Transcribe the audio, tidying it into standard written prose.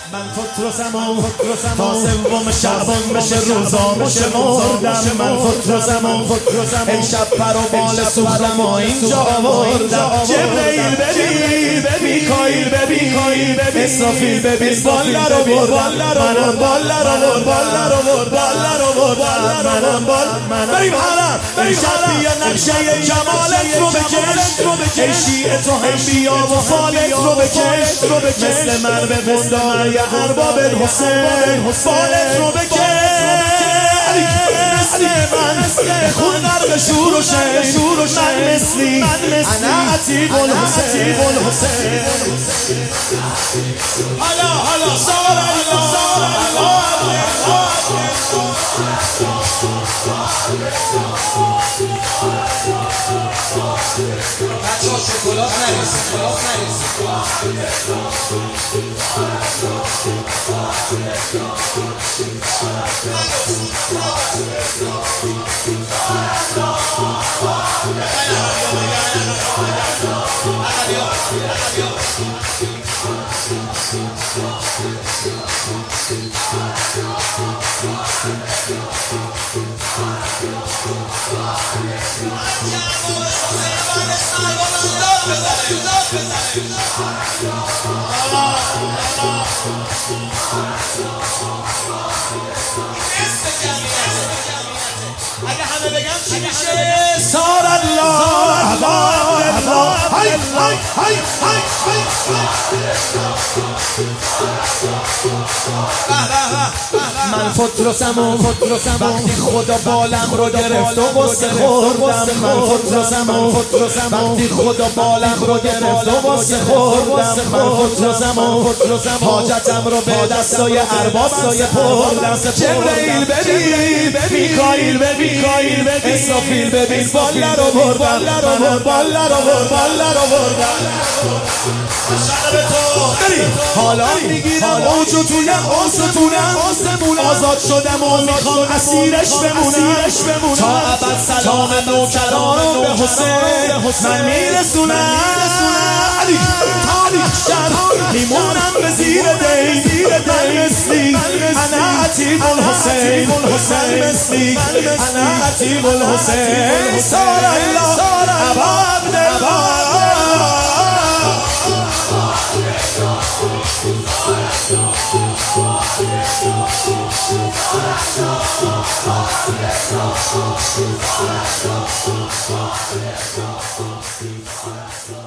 من فطر و زمان تا سوم شعبان بشه روزا بشه مردم. من فطر و زمان امشب پر و بال سوخلما اینجا آوردم. جبرئیل ببین، میکائیل ببین، اسرافیل ببین، بالا رو بردم. منم بالا رو بردم. بریم حرم امشب بیا نقشه جمالت رو بکش. ای شیعه تو هم بیا و فالت رو بکش. مثل مرد بندای ارباب حسین فالت رو بکش. مثل من خون غرق شور و شیر. من مثلی انا عتیق الحسین. حالا سال الله بچه‌ها شکلات نریزید. اگه همه بگم چی میشه؟ سار الله من فطر و زمان وقتی خدا بالم رو گرفت و غصه خوردم. من فطر و زمان وقتی خدا بالم رو گرفت و غصه خوردم. من فطر و زمان حاجتم رو به دستای ارباب سپردم. جبرئیل ببین، میکائیل ببین، اسرافیل ببین، بالا رو بردم. بالا رو بردم. حالا میگیرم اوجو تویم آسمونم. آزاد شدم و میخوام اسیرش بمونم. تا ابد سلام نوکران به حسین من میرسونم. علی شهر میمونم به زیر دی. من مثلی انا عتیق الحسین. من مثلی انا عتیق الحسین. سار الله عبد الله. Let's go.